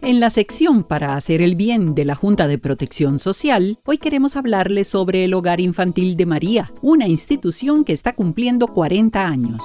En la sección Para hacer el bien de la Junta de Protección Social, hoy queremos hablarles sobre el Hogar Infantil de María, una institución que está cumpliendo 40 años.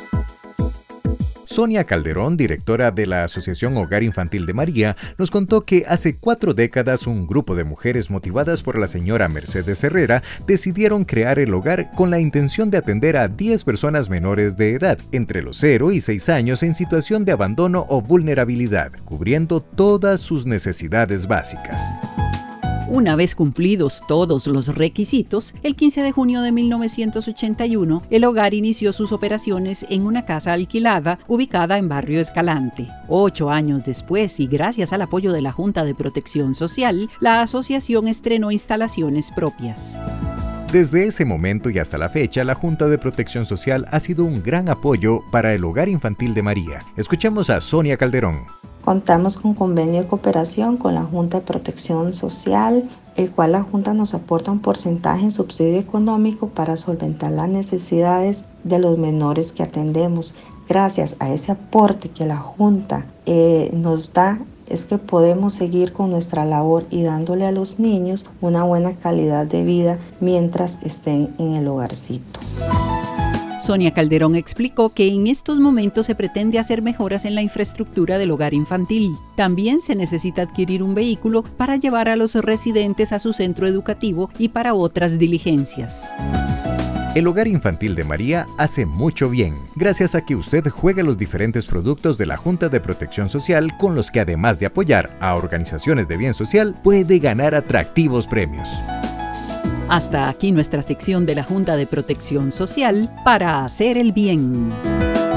Sonia Calderón, directora de la Asociación Hogar Infantil de María, nos contó que hace 4 décadas un grupo de mujeres motivadas por la señora Mercedes Herrera decidieron crear el hogar con la intención de atender a 10 personas menores de edad, entre los 0 y 6 años en situación de abandono o vulnerabilidad, cubriendo todas sus necesidades básicas. Una vez cumplidos todos los requisitos, el 15 de junio de 1981, el hogar inició sus operaciones en una casa alquilada ubicada en Barrio Escalante. 8 años después, y gracias al apoyo de la Junta de Protección Social, la asociación estrenó instalaciones propias. Desde ese momento y hasta la fecha, la Junta de Protección Social ha sido un gran apoyo para el Hogar Infantil de María. Escuchemos a Sonia Calderón. Contamos con convenio de cooperación con la Junta de Protección Social, el cual la Junta nos aporta un porcentaje en subsidio económico para solventar las necesidades de los menores que atendemos. Gracias a ese aporte que la Junta nos da, es que podemos seguir con nuestra labor y dándole a los niños una buena calidad de vida mientras estén en el hogarcito. Sonia Calderón explicó que en estos momentos se pretende hacer mejoras en la infraestructura del hogar infantil. También se necesita adquirir un vehículo para llevar a los residentes a su centro educativo y para otras diligencias. El Hogar Infantil de María hace mucho bien, gracias a que usted juega los diferentes productos de la Junta de Protección Social con los que, además de apoyar a organizaciones de bien social, puede ganar atractivos premios. Hasta aquí nuestra sección de la Junta de Protección Social para hacer el bien.